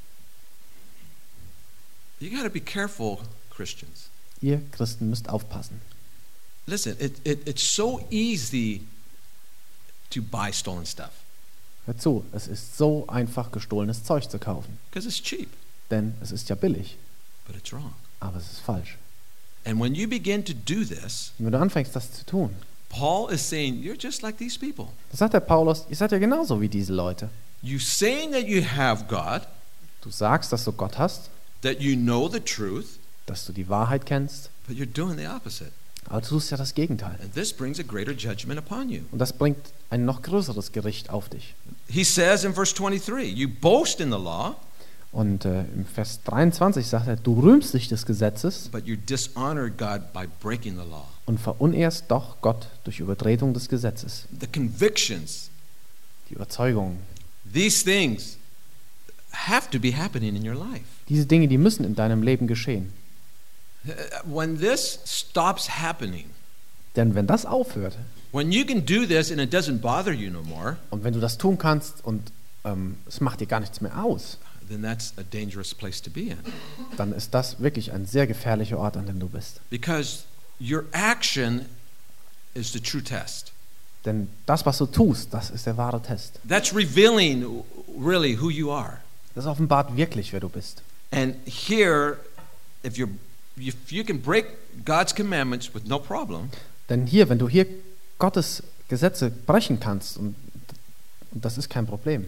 You got to be careful, Christians. Ihr Christen müsst aufpassen. Listen, it's so easy to buy stolen stuff Hört zu, es ist so einfach, gestohlenes Zeug zu kaufen. because it's cheap, Denn es ist ja billig, but it's wrong. aber es ist falsch. And when you begin to do this, Und wenn du anfängst, das zu tun, Paul is saying, you're just like these people. da sagt der Paulus, ihr seid ja genauso wie diese Leute. You saying that you have God, Du sagst, dass du Gott hast, that you know the truth, dass du die Wahrheit kennst, but you're doing the opposite. aber du tust ja das Gegenteil. And this brings a greater judgment upon you. Und das bringt ein noch größeres Gericht auf dich. He says in verse 23, you boast in the law, Und im Vers 23 sagt er, du rühmst dich des Gesetzes but you dishonor God by breaking the law. und verunehrst doch Gott durch Übertretung des Gesetzes. The convictions, Die Überzeugungen, these things have to be happening in your life. diese Dinge, die müssen in deinem Leben geschehen. When this stops happening, Denn wenn das aufhört when you can do this and it doesn't bother you no more, und wenn du das tun kannst und es macht dir gar nichts mehr aus, then that's a dangerous place to be in. dann ist das wirklich ein sehr gefährlicher Ort, an dem du bist. Because your action is the true test. Denn das, was du tust, das ist der wahre Test. That's revealing really who you are. Das offenbart wirklich, wer du bist. And here, if you can break God's commandments with no problem, Denn hier, wenn du hier Gottes Gesetze brechen kannst, und das ist kein Problem,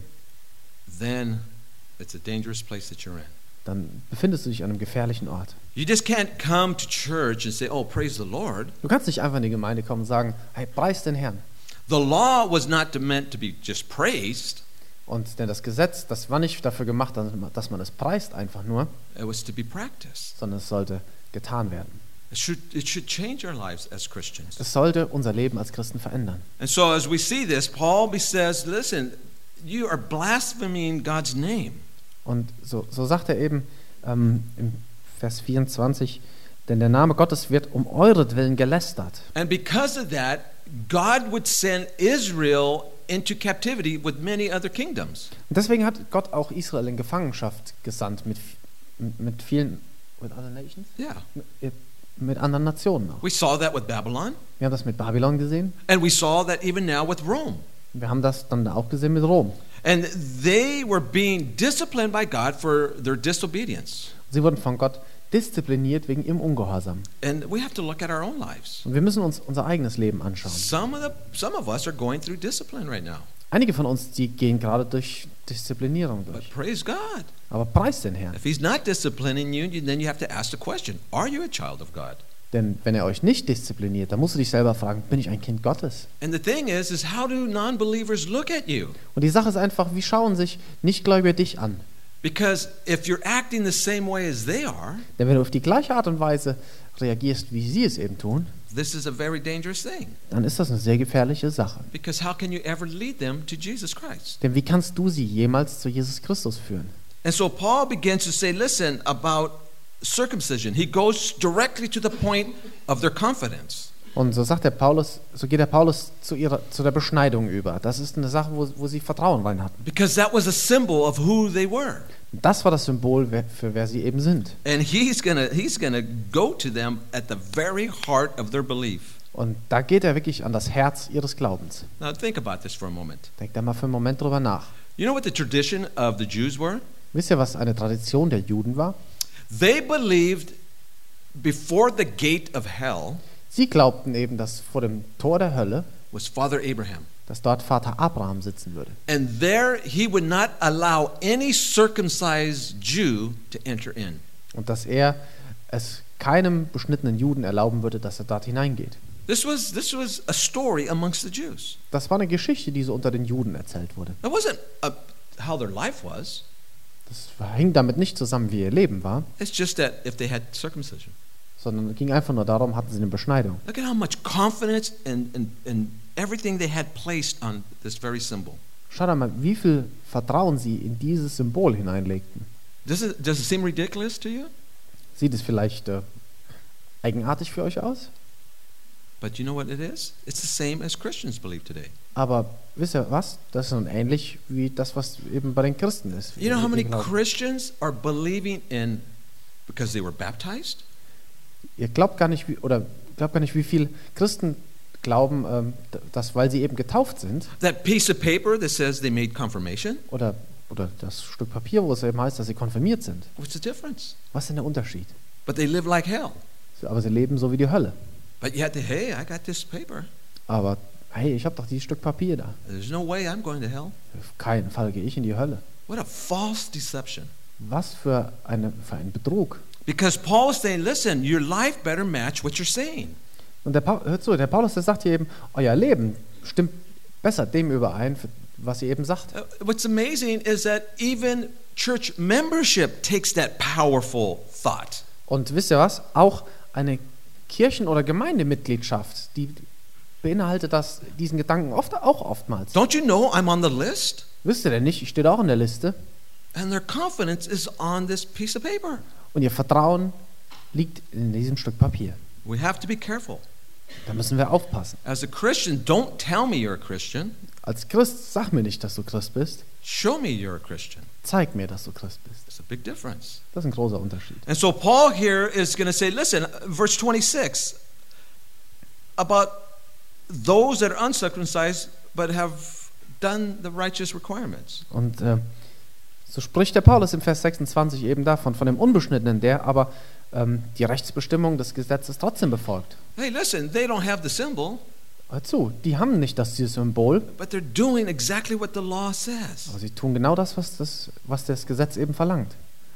then it's a dangerous place that you're in. dann befindest du dich an einem gefährlichen Ort. You just can't come to church and say, oh, praise the Lord. Du kannst nicht einfach in die Gemeinde kommen und sagen, hey, preis den Herrn. The law was not meant to be just praised. Und denn das Gesetz, das war nicht dafür gemacht, dass man es preist einfach nur, It was to be practiced. sondern es sollte getan werden. It should change our lives as Christians. Es sollte unser Leben als Christen verändern. And so as we see this, Paul says, listen, you are blaspheming God's name. Und so sagt er eben im Vers 24, denn der Name Gottes wird um euretwillen gelästert. And because of that, God would send Israel into captivity with many other kingdoms. Und deswegen hat Gott auch Israel in Gefangenschaft gesandt mit vielen, with other nations? Yeah. Mit anderen Nationen auch. We saw that with Babylon, Wir haben das mit Babylon gesehen. and we saw that even now with Rome. Wir haben das dann auch gesehen mit Rom. And they were being disciplined by God for their disobedience. Sie wurden von Gott diszipliniert wegen ihrem Ungehorsam. And we have to look at our own lives. Und wir müssen uns unser eigenes Leben anschauen. Some of us are going through discipline right now. Einige von uns, die gehen gerade durch Disziplinierung But durch. praise God. Aber preis den Herrn. If He's not disciplining you, then you have to ask the question, are you a child of God? Denn wenn er euch nicht diszipliniert, dann musst du dich selber fragen, bin ich ein Kind Gottes? And the thing is how do non-believers look at you? Und die Sache ist einfach, wie schauen sich Nichtgläubige dich an? Because if you're acting the same way as they are, Denn wenn du auf die gleiche Art und Weise reagierst, wie sie es eben tun, this is a very dangerous thing. dann ist das eine sehr gefährliche Sache. Because how can you ever lead them to Jesus Christ? Denn wie kannst du sie jemals zu Jesus Christus führen? And so Paul begins to say, listen, about circumcision. He goes directly to the point of their confidence. Und so geht der Paulus zu der Beschneidung über. Das ist eine Sache, wo sie Vertrauen rein hatten. Because that was a symbol of who they were. Das war das Symbol, für wer sie eben sind. And he's gonna go to them at the very heart of their belief. Und da geht er wirklich an das Herz ihres Glaubens. Now think about this for a moment. Denk da mal für einen Moment drüber nach. You know what the tradition of the Jews were? Wisst ihr, was eine Tradition der Juden war? They believed before the gate of hell Sie glaubten eben, dass vor dem Tor der Hölle, was Father Abraham. dass dort Vater Abraham sitzen würde. And there he would not allow any circumcised Jew to enter in. Und dass er es keinem beschnittenen Juden erlauben würde, dass er dort hineingeht. This was a story amongst the Jews. Das war eine Geschichte, die so unter den Juden erzählt wurde. It wasn't how their life was. Das hing damit nicht zusammen, wie ihr Leben war, It's just that if they had circumcision. sondern es ging einfach nur darum, hatten sie eine Beschneidung. Look at how much confidence and everything they had placed on this very symbol. Schaut mal, wie viel Vertrauen sie in dieses Symbol hineinlegten. Does it seem ridiculous to you? Sieht es vielleicht eigenartig für euch aus? But you know what it is? It's the same as Christians believe today. Aber wisst ihr was? Das ist nun ähnlich wie das, was eben bei den Christen ist. You know how many Die glauben. Christians are believing in because they were baptized? Ihr glaubt gar nicht, wie viele Christen glauben, dass, weil sie eben getauft sind, That piece of paper that says they made confirmation? oder das Stück Papier, wo es eben heißt, dass sie konfirmiert sind. What's the difference? Was ist denn der Unterschied? But they live like hell. Aber sie leben so wie die Hölle. But yet, hey, I got this paper. Aber hey, ich habe doch dieses Stück Papier da. There's no way I'm going to hell. Auf keinen Fall gehe ich in die Hölle. What a false deception. Was für ein Betrug. Because Paul is saying, listen, your life better match what you're saying. Und hört zu, der Paulus, der sagt hier eben, euer Leben stimmt besser dem überein, was ihr eben sagt. What's amazing is that even church membership takes that powerful thought. Und wisst ihr was? Auch eine Kirchen- oder Gemeindemitgliedschaft, die beinhaltet diesen Gedanken oftmals. Don't you know I'm on the list? Wisst ihr denn nicht, ich stehe da auch in der Liste. And their confidence is on this piece of paper. Und ihr Vertrauen liegt in diesem Stück Papier. We have to be careful. Da müssen wir aufpassen. As a Christian, don't tell me you're a Christian. Als Christ, sag mir nicht, dass du Christ bist. Show me you're a Christian. Zeig mir, dass du Christ bist. It's a big difference. Das ist ein großer Unterschied. And so Paul here is going to say, listen, verse 26, about those that are uncircumcised but have done the righteous requirements. Und so spricht der Paulus im Vers 26 eben davon, von dem Unbeschnittenen, der aber die Rechtsbestimmung des Gesetzes trotzdem befolgt. Hey, listen, they don't have the symbol, Hör zu, die haben nicht dieses Symbol, but they're doing exactly what the law says. aber sie tun genau das, was das Gesetz eben verlangt.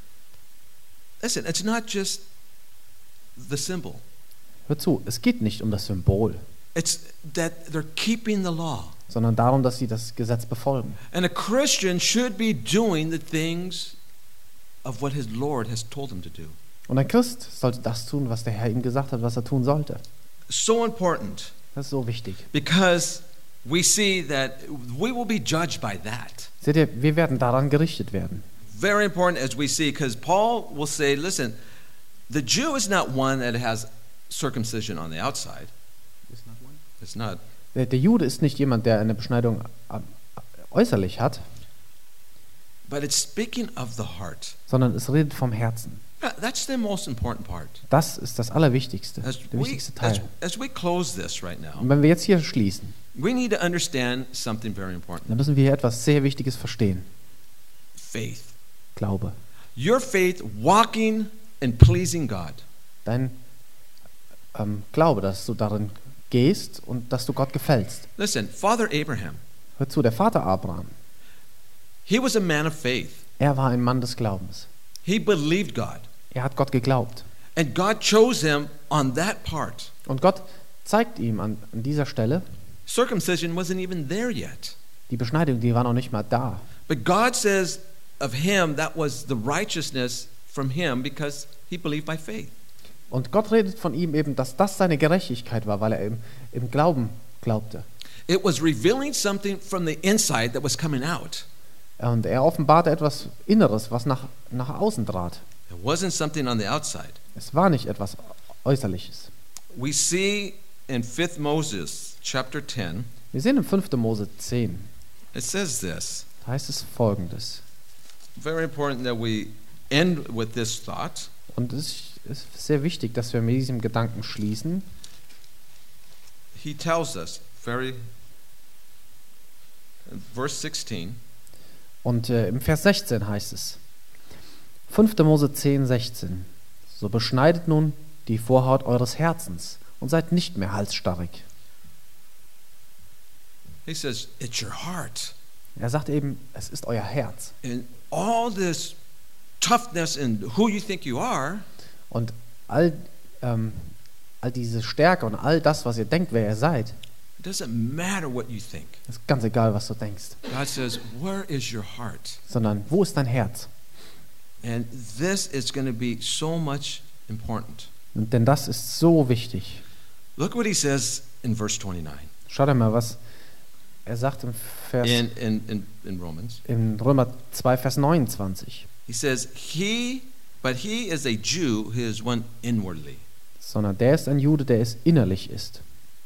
Listen, it's not just the symbol. Hör zu, es geht nicht um das Symbol, It's that they're keeping the law. sondern darum, dass sie das Gesetz befolgen. And a Christian should be doing the things of what his Lord has told him to do. Und ein Christ sollte das tun, was der Herr ihm gesagt hat, was er tun sollte. So important, Das ist so wichtig. because we see that we will be judged by that. Seht ihr, wir werden daran gerichtet werden. Very important as we see, because Paul will say, listen, the Jew is not one that has circumcision on the outside. It's not. Der Jude ist nicht jemand, der eine Beschneidung äußerlich hat, But it's speaking of the heart. sondern es redet vom Herzen. That's the most important part. Das ist das Allerwichtigste, As der wichtigste Teil. we close this right Und now, wenn wir jetzt hier schließen, we need to understand something very important. dann müssen wir hier etwas sehr Wichtiges verstehen. Faith. Glaube. Your faith walking and pleasing God. Dein Glaube, dass du darin gehst und dass du Gott gefällst. Listen, Father Abraham, Hör zu, der Vater Abraham, he was a man of faith. er war ein Mann des Glaubens. He believed God. Er hat Gott geglaubt. And God chose him on that part. Und Gott zeigt ihm an dieser Stelle, Circumcision wasn't even there yet. die Beschneidung, die war noch nicht mal da. But God says of him that was the righteousness from him because he believed by faith. Und Gott redet von ihm eben, dass das seine Gerechtigkeit war, weil er im Glauben glaubte. It was revealing something from the inside that was coming out. Und er offenbarte etwas Inneres, was nach außen trat. It wasn't something on the outside. Es war nicht etwas Äußerliches. We see in 5 Moses chapter 10, Wir sehen im 5. Mose 10, it says this. da heißt es Folgendes. Very important that we end with this thought. Und es ist sehr wichtig, dass wir mit diesem Gedanken schließen. He tells us verse 16, Und im Vers 16 heißt es, 5. Mose 10, 16. So beschneidet nun die Vorhaut eures Herzens und seid nicht mehr halsstarrig. he says, it's your heart. Er sagt eben, es ist euer Herz. And all this toughness and who you think you are, Und all diese Stärke und all das, was ihr denkt, wer ihr seid, it doesn't matter what you think. ist ganz egal, was du denkst. God says, where is your heart? Sondern, wo ist dein Herz? And this is going to be so much important. Denn das ist so wichtig. Look what he says in verse 29 Schaut mal, was er sagt im Vers, in Romans. in Römer 2, Vers 29. He says, but he is a Jew who is one inwardly. Sondern der ist ein Jude, der es innerlich ist.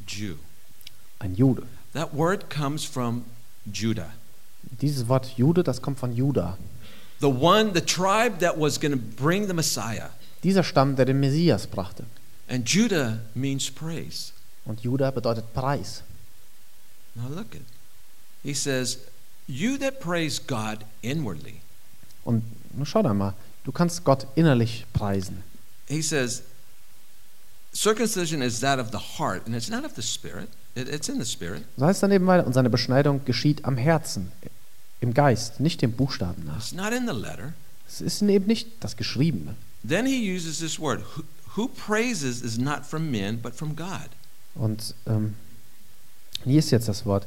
Jew. Ein Jude. That word comes from Judah. Dieses Wort Jude, das kommt von Juda. The tribe that was going to bring the Messiah. Dieser Stamm, der den Messias brachte. And Judah means praise. Und Juda bedeutet Preis. Now look at. He says, you that praise God inwardly. Und nun schau da mal, du kannst Gott innerlich preisen. He says, circumcision is that of the heart, and it's not of the spirit. It's in the spirit. Das heißt dann eben weiter, und seine Beschneidung geschieht am Herzen, im Geist, nicht dem Buchstaben nach. It's not in the letter. Es ist eben nicht das Geschriebene. Then he uses this word. Who praises is not from men, but from God. Und hier ist jetzt das Wort.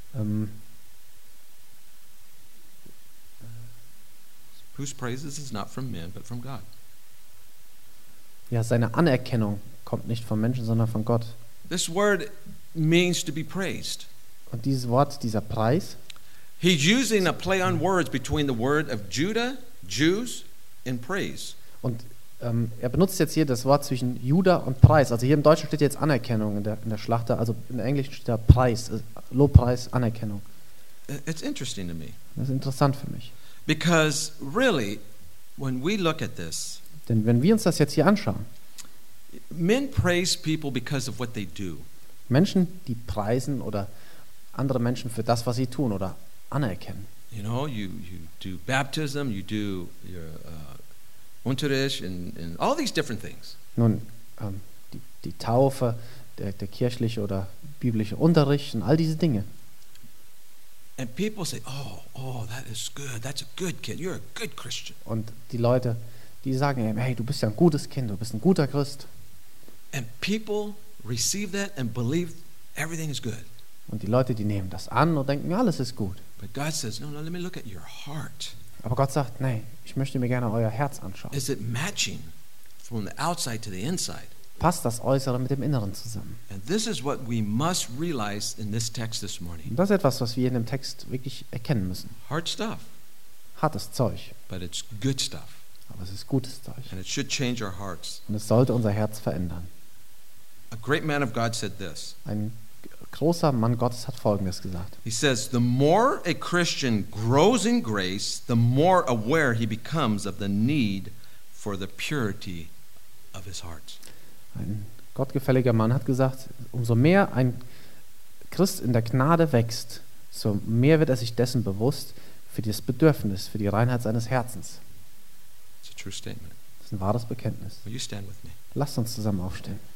Whose praises is not from men, but from God. Ja, seine Anerkennung kommt nicht vom Menschen, sondern von Gott. This word means to be praised. Und dieses Wort, dieser Preis, He's using a play on words between the word of Judah, Jews, and praise. und er benutzt jetzt hier das Wort zwischen Juda und Preis. Also hier im Deutschen steht jetzt Anerkennung in der Schlachter, also im Englischen steht da Preis, Lobpreis, Anerkennung. It's interesting to me. Das ist interessant für mich. Because really, when we look at this, Denn wenn wir uns das jetzt hier anschauen, men praise people because of what they do. Menschen, die preisen oder andere Menschen für das, was sie tun oder anerkennen. You know, you do baptism, you do your Unterricht and all these different things. Nun, die Taufe, der kirchliche oder biblische Unterricht und all diese Dinge. And people say, oh, that is good. That's a good kid. You're a good Christian. Und die Leute, die sagen eben, hey, du bist ja ein gutes Kind, du bist ein guter Christ. And people receive that and believe everything is good. Und die Leute, die nehmen das an und denken, ja, alles ist gut. But God says, no, let me look at your heart. Aber Gott sagt, nee, ich möchte mir gerne euer Herz anschauen. Is it matching from the outside to the inside? Passt das Äußere mit dem Inneren zusammen? And this is what we must realize in this text this morning. Und das ist etwas, was wir in dem Text wirklich erkennen müssen. Hard stuff, Hartes Zeug, but it's good stuff. aber es ist gutes Zeug. And it should change our hearts. Und es sollte unser Herz verändern. A great man of God said this. Ein großer Mann Gottes hat Folgendes gesagt. He says, the more a Christian grows in grace, the more aware he becomes of the need for the purity of his heart. Ein gottgefälliger Mann hat gesagt, umso mehr ein Christ in der Gnade wächst, so mehr wird er sich dessen bewusst für das Bedürfnis, für die Reinheit seines Herzens. It's a true statement. Das ist ein wahres Bekenntnis. Will you stand with me? Lasst uns zusammen aufstehen.